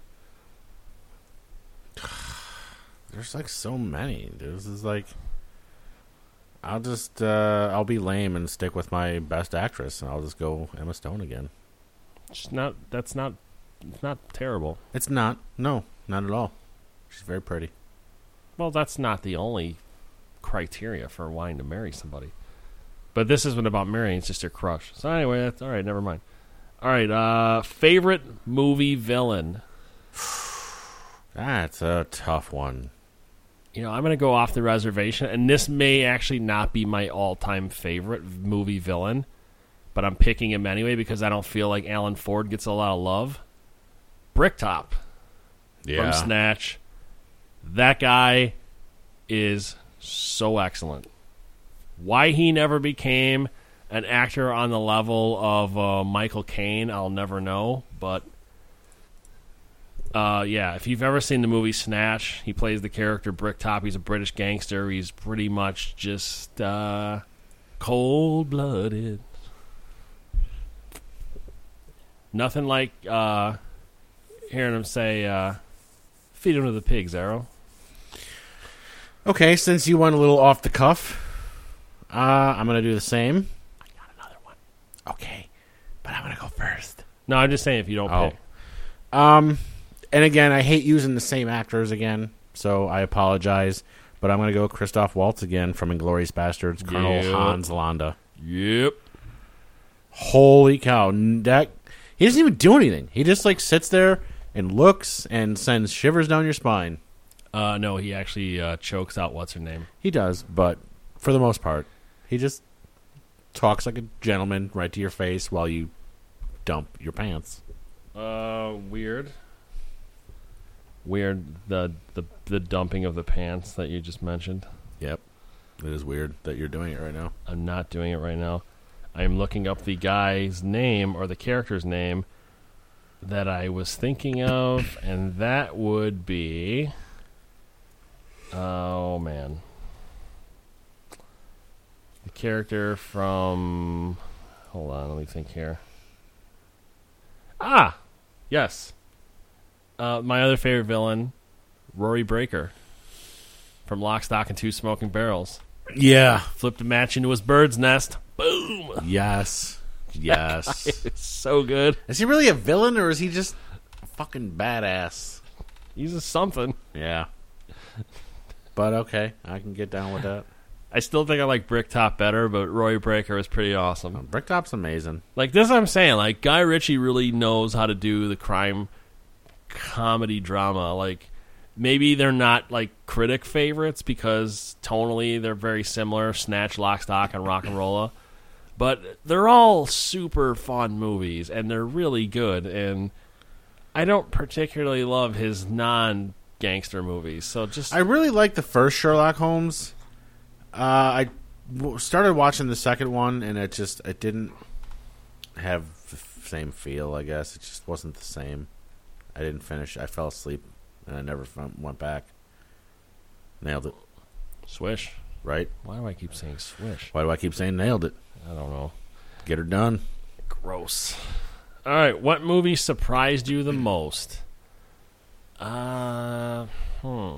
There's like so many. This is like, I'll just, uh, I'll be lame and stick with my best actress, and I'll just go Emma Stone again. It's not, that's not, it's not terrible. It's not. No, not at all. She's very pretty. Well, that's not the only criteria for wanting to marry somebody. But this isn't about marrying, it's just your crush. So anyway, that's all right, never mind. All right, uh, favorite movie villain. That's a tough one. You know, I'm going to go off the reservation, and this may actually not be my all-time favorite movie villain, but I'm picking him anyway because I don't feel like Alan Ford gets a lot of love. Bricktop Yeah. from Snatch. That guy is so excellent. Why he never became an actor on the level of uh, Michael Caine, I'll never know. But, uh, yeah, if you've ever seen the movie Snatch, he plays the character Bricktop. He's a British gangster. He's pretty much just uh, cold-blooded. Nothing like uh, hearing him say, uh, feed him to the pigs, Arrow. Okay, since you went a little off the cuff, uh, I'm going to do the same. I got another one. Okay, but I'm going to go first. No, I'm just saying if you don't Oh. pick. Um, and again, I hate using the same actors again, so I apologize. But I'm going to go Christoph Waltz again from Inglourious Bastards, Colonel Yep. Hans Landa. Yep. Holy cow. n- That he doesn't even do anything. He just like sits there and looks and sends shivers down your spine. Uh, no, he actually uh, chokes out what's her name. He does, but for the most part, he just talks like a gentleman right to your face while you dump your pants. Uh, weird. Weird. The the the dumping of the pants that you just mentioned. Yep. It is weird that you're doing it right now. I'm not doing it right now. I'm looking up the guy's name or the character's name that I was thinking of, and that would be. Oh man. The character from. Hold on, let me think here. Ah, yes. Uh, my other favorite villain, Rory Breaker, from Lock, Stock, and Two Smoking Barrels. Yeah. Flipped a match into his bird's nest. Boom. Yes. Yes. It's so good. Is he really a villain or is he just a fucking badass? He's a something. Yeah. But okay, I can get down with that. I still think I like Bricktop better, but Rory Breaker is pretty awesome. Bricktop's amazing. Like this, I'm saying, like Guy Ritchie really knows how to do the crime comedy drama. Like maybe they're not like critic favorites because tonally they're very similar. Snatch, Lock, Stock, and Rock and Rolla, but they're all super fun movies and they're really good. And I don't particularly love his non-gangster movies, so just I really like the first Sherlock Holmes. Uh, I w- started watching the second one, and it just it didn't have the f- same feel. I guess it just wasn't the same. I didn't finish. I fell asleep, and I never f- went back. Nailed it, Swish. right? Why do I keep saying swish? Why do I keep saying nailed it? I don't know. Get her done. Gross. All right, what movie surprised you the most? Uh, hmm.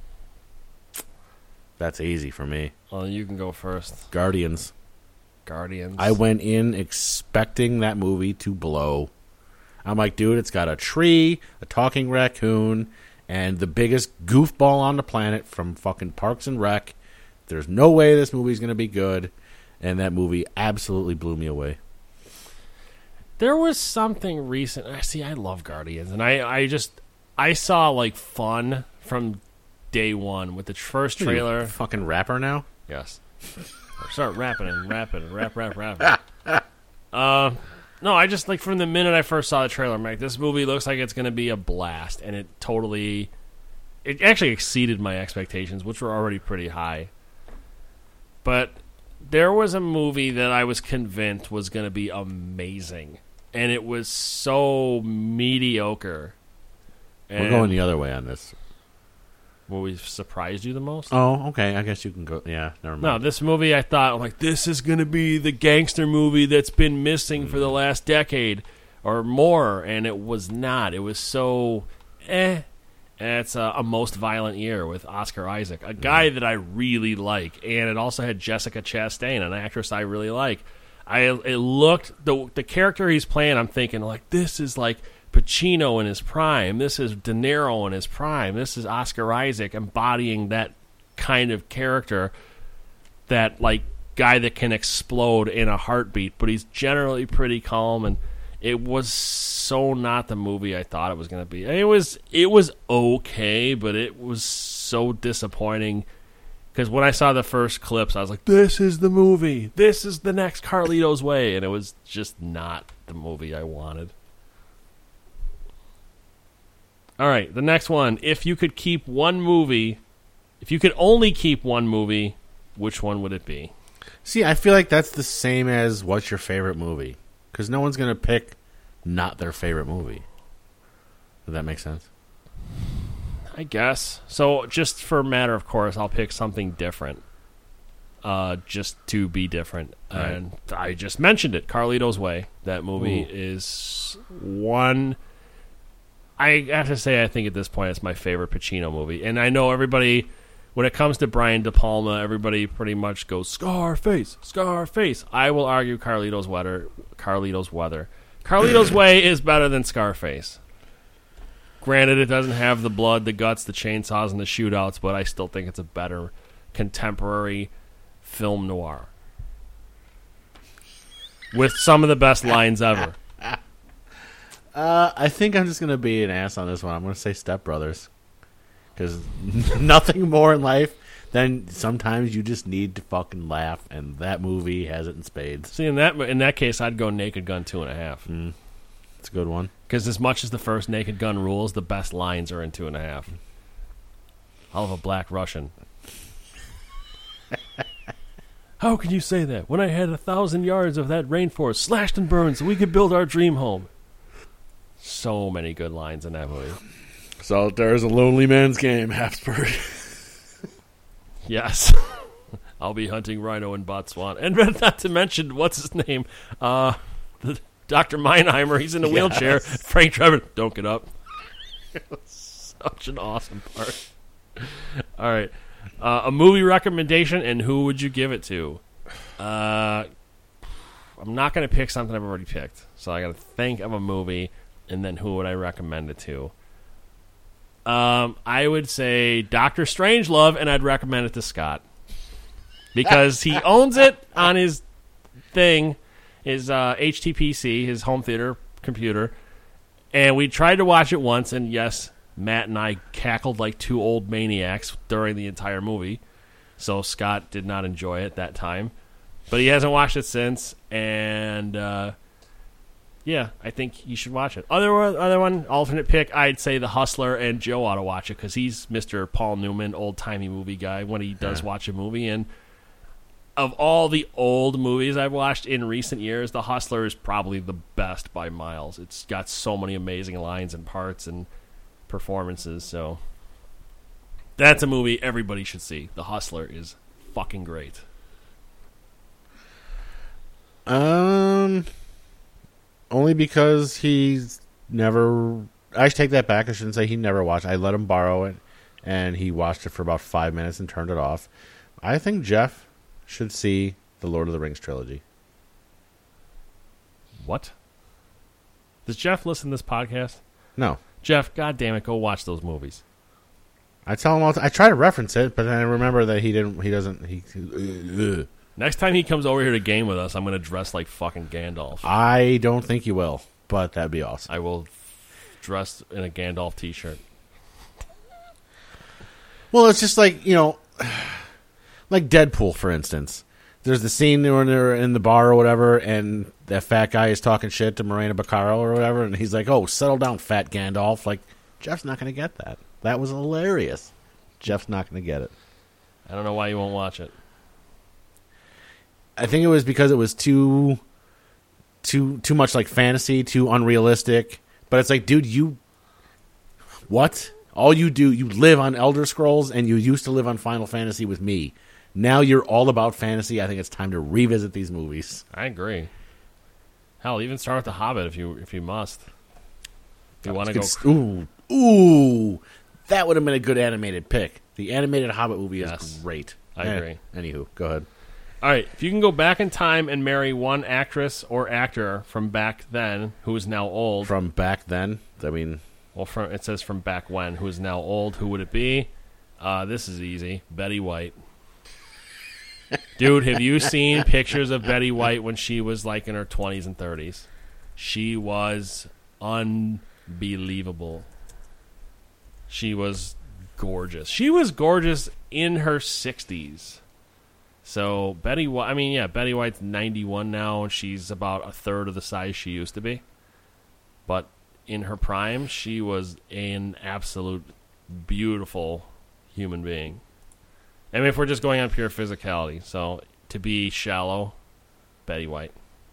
That's easy for me. Well, you can go first. Guardians. Guardians. I went in expecting that movie to blow. I'm like, dude, it's got a tree, a talking raccoon, and the biggest goofball on the planet from fucking Parks and Rec. There's no way this movie's going to be good. And that movie absolutely blew me away. There was something recent. I see. I love Guardians, and I, I just, I saw like fun from day one with the first What are you, trailer. a fucking rapper now? Yes. Or start rapping and rapping and rap, rap, rap. uh, no, I just, like, from the minute I first saw the trailer, I'm like, this movie looks like it's going to be a blast. And it totally, it actually exceeded my expectations, which were already pretty high. But there was a movie that I was convinced was going to be amazing. And it was so mediocre. And We're going the other way on this. What we surprised you the most? Oh, okay. I guess you can go. Yeah, never mind. No, this movie I thought, I'm like, this is going to be the gangster movie that's been missing for the last decade or more. And it was not. It was so eh. And it's a, a Most Violent Year with Oscar Isaac, a guy that I really like. And it also had Jessica Chastain, an actress I really like. I It looked, the the character he's playing, I'm thinking, like, this is like Pacino in his prime. This is De Niro in his prime. This is Oscar Isaac embodying that kind of character, that, like, guy that can explode in a heartbeat. But he's generally pretty calm, and it was so not the movie I thought it was going to be. It was it was okay, but it was so disappointing. Because when I saw the first clips, I was like, this is the movie. This is the next Carlito's Way. And it was just not the movie I wanted. All right, the next one. If you could keep one movie, if you could only keep one movie, which one would it be? See, I feel like that's the same as what's your favorite movie. Because no one's going to pick not their favorite movie. Does that make sense? I guess. So just for a matter of course, I'll pick something different. Uh, just to be different. Right. And I just mentioned it. Carlito's Way. That movie Ooh. is one... I have to say, I think at this point it's my favorite Pacino movie. And I know everybody, when it comes to Brian De Palma, everybody pretty much goes, Scarface, Scarface. I will argue Carlito's Weather. Carlito's Weather. Carlito's Way is better than Scarface. Granted, it doesn't have the blood, the guts, the chainsaws, and the shootouts, but I still think it's a better contemporary film noir. With some of the best lines ever. Uh, I think I'm just going to be an ass on this one. I'm going to say Step Brothers. Because nothing more in life than sometimes you just need to fucking laugh, and that movie has it in spades. See, in that in that case, I'd go Naked Gun two and a half. Mm, it's a good one. Because as much as the first Naked Gun rules, the best lines are in two and a half. I'll have a black Russian. How can you say that when I had a thousand yards of that rainforest slashed and burned so we could build our dream home? So many good lines in that movie. So there's a lonely man's game, Habsburg. Yes. I'll be hunting rhino in Botswana. And not to mention, what's his name? Uh, the, Doctor Meinheimer. He's in a Yes. wheelchair. Frank Trevor, don't get up. Such an awesome part. All right. Uh, a movie recommendation, and who would you give it to? Uh, I'm not going to pick something I've already picked. So I got to think of a movie, and then who would I recommend it to? Um, I would say Doctor Strangelove, and I'd recommend it to Scott. Because he owns it on his thing, his uh, H T P C, his home theater computer. And we tried to watch it once, and yes, Matt and I cackled like two old maniacs during the entire movie. So Scott did not enjoy it that time. But he hasn't watched it since, and uh, yeah, I think you should watch it. Other one, other one, alternate pick, I'd say The Hustler, and Joe ought to watch it because he's Mister Paul Newman, old-timey movie guy, when he does Yeah. watch a movie. And of all the old movies I've watched in recent years, The Hustler is probably the best by miles. It's got so many amazing lines and parts and performances, so that's a movie everybody should see. The Hustler is fucking great. Um, only because he's never. I take that back. I shouldn't say he never watched. I let him borrow it, and he watched it for about five minutes and turned it off. I think Jeff should see the Lord of the Rings trilogy. What? Does Jeff listen to this podcast? No, Jeff, God damn it, go watch those movies. I tell him all. The, I try to reference it, but then I remember that he didn't. He doesn't. He. Uh, Next time he comes over here to game with us, I'm going to dress like fucking Gandalf. I don't think you will, but that'd be awesome. I will dress in a Gandalf t-shirt. Well, it's just like, you know, like Deadpool, for instance. there's the scene when they're in the bar or whatever, and that fat guy is talking shit to Morena Baccarat or whatever, and he's like, "Oh, settle down, fat Gandalf." Like, Jeff's not going to get that. That was hilarious. Jeff's not going to get it. I don't know why you won't watch it. I think it was because it was too, too, too much like fantasy, too unrealistic. But it's like, dude, you, what? All you do, you live on Elder Scrolls, and you used to live on Final Fantasy with me. Now you're all about fantasy. I think it's time to revisit these movies. I agree. Hell, even start with The Hobbit if you if you must. If you want to go. Ooh, ooh, that would have been a good animated pick. The animated Hobbit movie is Yes. great. I Eh, agree. Anywho, go ahead. All right, if you can go back in time and marry one actress or actor from back then who is now old. From back then, I mean, Well, from it says from back when, who is now old, who would it be? Uh, this is easy. Betty White. Dude, have you seen pictures of Betty White when she was like in her twenties and thirties? She was unbelievable. She was gorgeous. She was gorgeous in her sixties. So, Betty White, I mean, yeah, Betty White's ninety-one now, and she's about a third of the size she used to be. But in her prime, she was an absolute beautiful human being. I mean, if we're just going on pure physicality, so to be shallow, Betty White.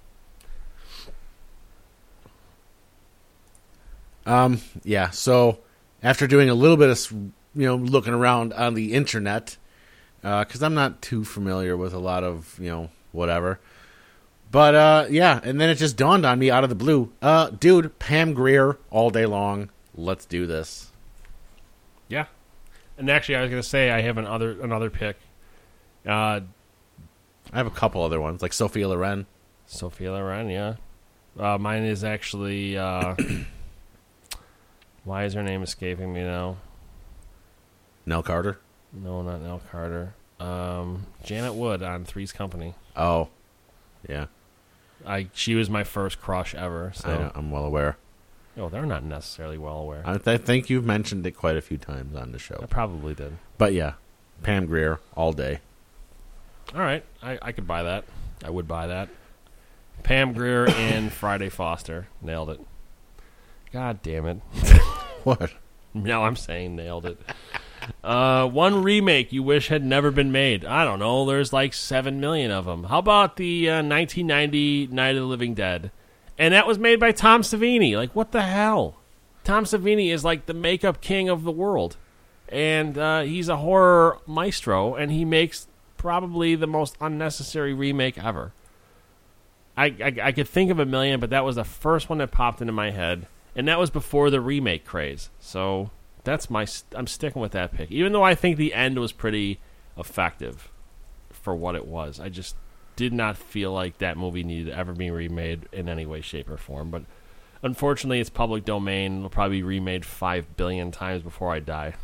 Um, yeah, so after doing a little bit of, you know, looking around on the internet, because uh, I'm not too familiar with a lot of, you know, whatever. But, uh, yeah, and then it just dawned on me out of the blue. Uh, dude, Pam Grier all day long. Let's do this. Yeah. And actually, I was going to say I have another another pick. Uh, I have a couple other ones, like Sophia Loren. Sophia Loren, yeah. Uh, mine is actually... Uh, why is her name escaping me now? Nell Carter? No, not Nell Carter. Um, Janet Wood on Three's Company. Oh, yeah. I She was my first crush ever. So. I know, I'm well aware. Oh, they're not necessarily well aware. I, th- I think you've mentioned it quite a few times on the show. I probably did. But yeah, Pam Grier all day. All right, I, I could buy that. I would buy that. Pam Grier and Friday Foster. Nailed it. God damn it. What? Now I'm saying nailed it. Uh, one remake you wish had never been made. I don't know. There's like seven million of them. How about the uh, nineteen ninety Night of the Living Dead? And that was made by Tom Savini. Like, what the hell? Tom Savini is like the makeup king of the world. And uh, he's a horror maestro, and he makes probably the most unnecessary remake ever. I, I, I could think of a million, but that was the first one that popped into my head. And that was before the remake craze. So that's my... I'm sticking with that pick. Even though I think the end was pretty effective for what it was. I just did not feel like that movie needed to ever be remade in any way, shape, or form. But unfortunately, it's public domain. It'll probably be remade five billion times before I die.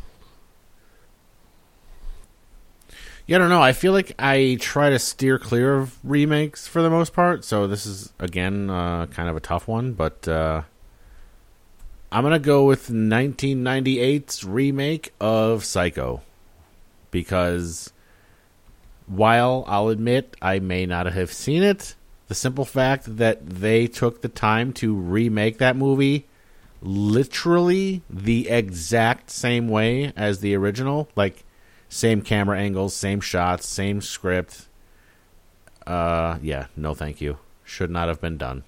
Yeah, I don't know. I feel like I try to steer clear of remakes for the most part. So this is, again, uh, kind of a tough one. But uh, I'm going to go with nineteen ninety-eight's remake of Psycho. Because while I'll admit I may not have seen it, the simple fact that they took the time to remake that movie literally the exact same way as the original, like same camera angles, same shots, same script. Uh, yeah, no thank you. Should not have been done.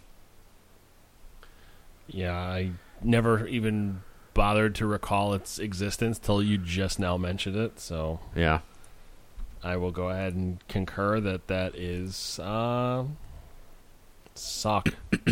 Yeah, I never even bothered to recall its existence till you just now mentioned it, so Yeah. I will go ahead and concur that that is uh, suck.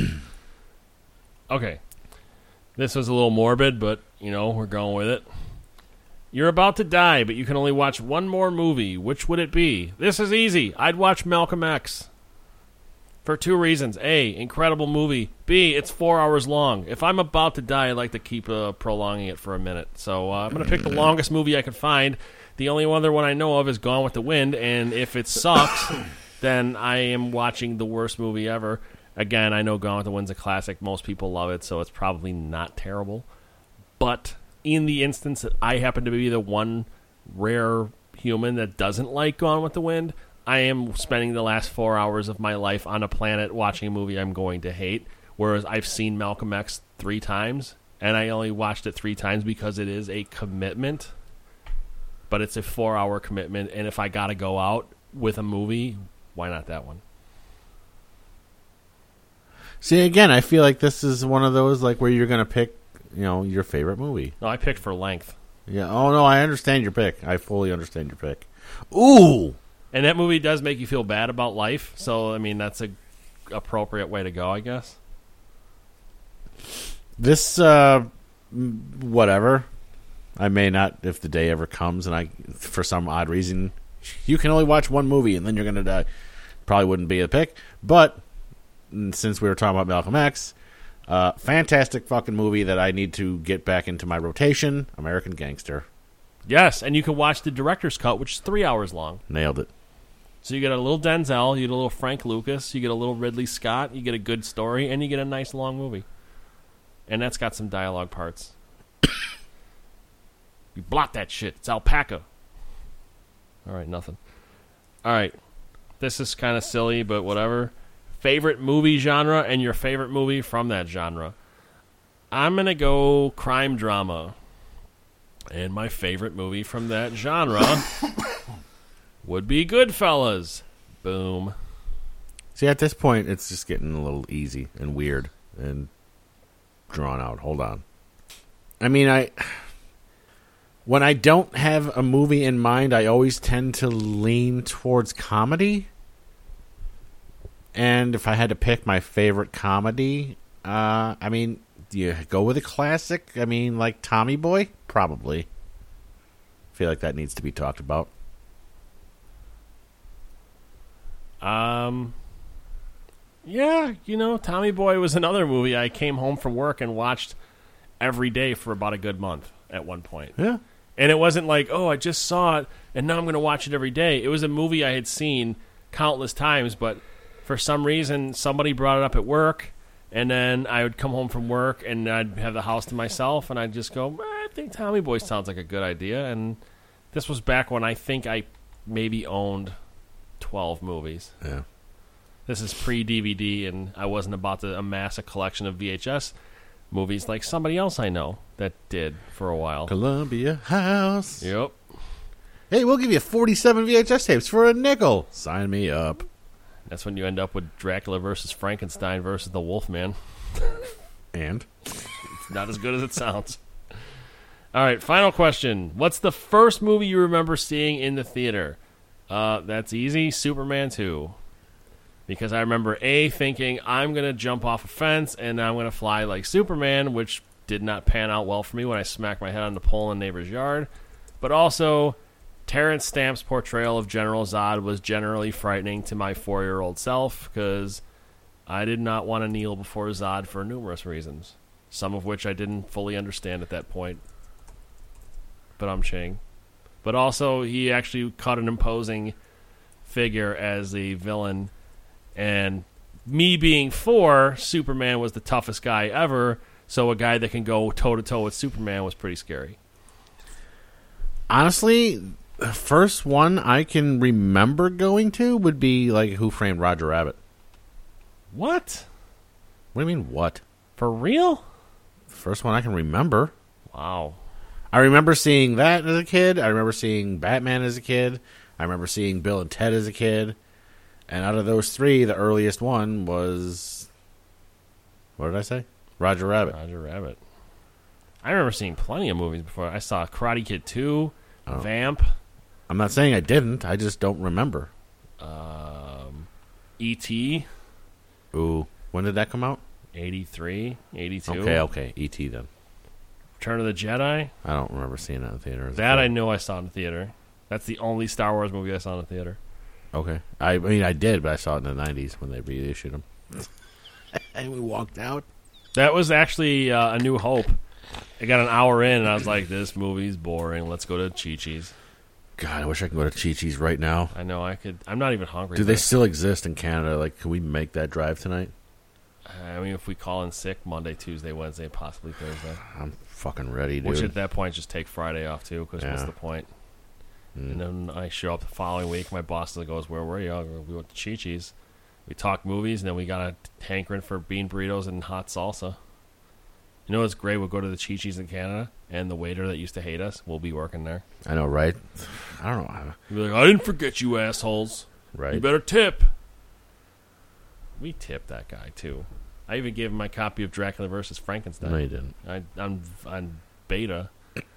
Okay. This was a little morbid, but, you know, we're going with it. You're about to die, but you can only watch one more movie. Which would it be? This is easy. I'd watch Malcolm X. For two reasons. A, incredible movie. B, it's four hours long. If I'm about to die, I'd like to keep uh, prolonging it for a minute. So uh, I'm going to pick the longest movie I can find. The only other one I know of is Gone with the Wind, and if it sucks, then I am watching the worst movie ever. Again, I know Gone with the Wind's a classic. Most people love it, so it's probably not terrible. But in the instance that I happen to be the one rare human that doesn't like Gone with the Wind, I am spending the last four hours of my life on a planet watching a movie I'm going to hate, whereas I've seen Malcolm X three times, and I only watched it three times because it is a commitment, but it's a four-hour commitment, and if I got to go out with a movie, why not that one? See, again, I feel like this is one of those like where you're going to pick, you know, your favorite movie. No, I picked for length. Yeah. Oh, no, I understand your pick. I fully understand your pick. Ooh! And that movie does make you feel bad about life, so, I mean, that's a appropriate way to go, I guess. This, uh, whatever. I may not, if the day ever comes and I, for some odd reason, you can only watch one movie and then you're going to die. Probably wouldn't be a pick, but since we were talking about Malcolm X, uh, fantastic fucking movie that I need to get back into my rotation, American Gangster. Yes, and you can watch the director's cut, which is three hours long. Nailed it. So you get a little Denzel, you get a little Frank Lucas, you get a little Ridley Scott, you get a good story, and you get a nice long movie. And that's got some dialogue parts. You blot that shit. It's alpaca. All right, nothing. All right. This is kind of silly, but whatever. Favorite movie genre and your favorite movie from that genre. I'm going to go crime drama. And my favorite movie from that genre would be Goodfellas. Boom. See, at this point, it's just getting a little easy and weird and drawn out. Hold on. I mean, I... When I don't have a movie in mind, I always tend to lean towards comedy. And if I had to pick my favorite comedy, uh, I mean, do you go with a classic? I mean, like Tommy Boy? Probably. I feel like that needs to be talked about. Um, yeah, you know, Tommy Boy was another movie I came home from work and watched every day for about a good month at one point. Yeah. And it wasn't like, oh, I just saw it, and now I'm going to watch it every day. It was a movie I had seen countless times, but for some reason, somebody brought it up at work, and then I would come home from work, and I'd have the house to myself, and I'd just go, eh, I think Tommy Boy sounds like a good idea. And this was back when I think I maybe owned twelve movies. Yeah. This is pre-D V D, and I wasn't about to amass a collection of V H S movies like somebody else I know that did for a while. Columbia House. Yep. Hey, we'll give you forty-seven V H S tapes for a nickel. Sign me up. That's when you end up with Dracula versus Frankenstein versus the Wolfman. And? It's not as good as it sounds. All right, final question. What's the first movie you remember seeing in the theater? Uh, that's easy. Superman two. Because I remember, A, thinking, I'm going to jump off a fence and I'm going to fly like Superman, which did not pan out well for me when I smacked my head on the pole in the neighbor's yard. But also, Terrence Stamp's portrayal of General Zod was generally frightening to my four-year-old self because I did not want to kneel before Zod for numerous reasons, some of which I didn't fully understand at that point. But I'm Ching. But also, he actually cut an imposing figure as the villain. And me being four, Superman was the toughest guy ever, so a guy that can go toe-to-toe with Superman was pretty scary. Honestly, the first one I can remember going to would be like Who Framed Roger Rabbit. What? What do you mean, what? For real? The first one I can remember. Wow. I remember seeing that as a kid. I remember seeing Batman as a kid. I remember seeing Bill and Ted as a kid. And out of those three, the earliest one was... What did I say? Roger Rabbit. Roger Rabbit. I remember seeing plenty of movies before. I saw Karate Kid two, oh. Vamp. I'm not saying I didn't. I just don't remember. Um, E T Ooh. When did that come out? eighty-three, eighty-two Okay, okay. E T then. Return of the Jedi. I don't remember seeing that in the theater. That I know I saw in the theater. That's the only Star Wars movie I saw in the theater. Okay. I mean, I did, but I saw it in the nineties when they reissued them. And we walked out. That was actually uh, A New Hope. I got an hour in, and I was like, this movie's boring. Let's go to Chi-Chi's. God, I wish I could go to Chi-Chi's right now. I know, I could. I'm not even hungry. Do they still exist in Canada? Like, can we make that drive tonight? I mean, if we call in sick Monday, Tuesday, Wednesday, possibly Thursday. I'm fucking ready, dude. Which at that point, just take Friday off, too, because yeah. what's the point? Mm. And then I show up the following week. My boss goes, "Where were you?" We went to Chi-Chi's. We talked movies, and then we got a hankering for bean burritos and hot salsa. You know what's great? We'll go to the Chi-Chi's in Canada, and the waiter that used to hate us will be working there. I know, right? I don't know. He'll be like, "I didn't forget you assholes. Right. You better tip." We tipped that guy, too. I even gave him my copy of Dracula versus Frankenstein. No, you didn't. I, I'm on beta.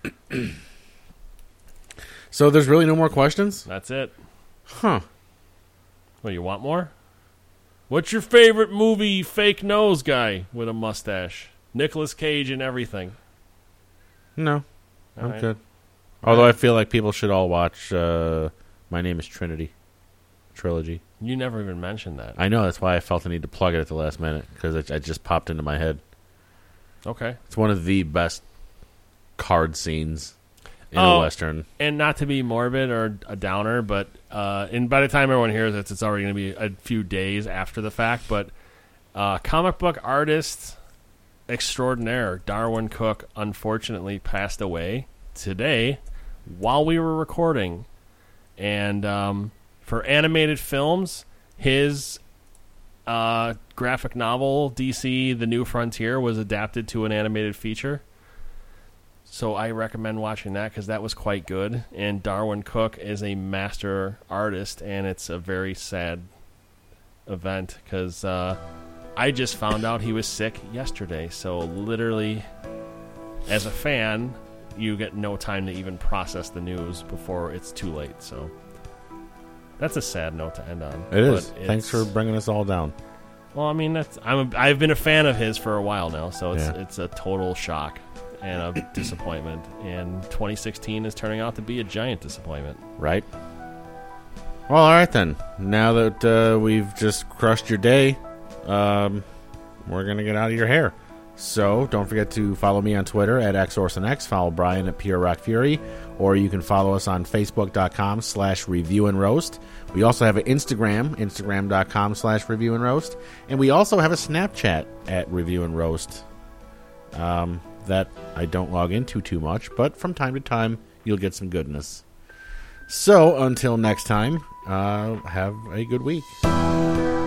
So there's really no more questions? That's it. Huh. Well, you want more? What's your favorite movie, fake nose guy with a mustache? Nicolas Cage and everything. No. All I'm right. good. Although I feel like people should all watch uh, My Name is Trinity trilogy. You never even mentioned that. I know. That's why I felt the need to plug it at the last minute, because it, it just popped into my head. Okay. It's one of the best card scenes in Oh, a Western. And not to be morbid or a downer, but uh, and by the time everyone hears it, it's already going to be a few days after the fact. But uh, comic book artist extraordinaire Darwyn Cooke unfortunately passed away today while we were recording. And um, for animated films, his uh, graphic novel, D C The New Frontier, was adapted to an animated feature. So I recommend watching that because that was quite good. And Darwyn Cooke is a master artist, and it's a very sad event because uh, I just found out he was sick yesterday. So literally, as a fan, you get no time to even process the news before it's too late. So that's a sad note to end on. It is. But Thanks for it's- bringing us all down. Well, I mean, that's I'm a, I've been a fan of his for a while now, so it's Yeah. it's a total shock and a disappointment. And twenty sixteen is turning out to be a giant disappointment. Right? Well, all right then. Now that uh, we've just crushed your day, um, we're going to get out of your hair. So don't forget to follow me on Twitter at XOrsonX. Follow Brian at Pure Rock Fury. Or you can follow us on Facebook.com slash Review and Roast. We also have an Instagram, Instagram.com slash Review and Roast. And we also have a Snapchat at Review and Roast. Um, that I don't log into too much, but from time to time, you'll get some goodness. So, until next time, uh, have a good week.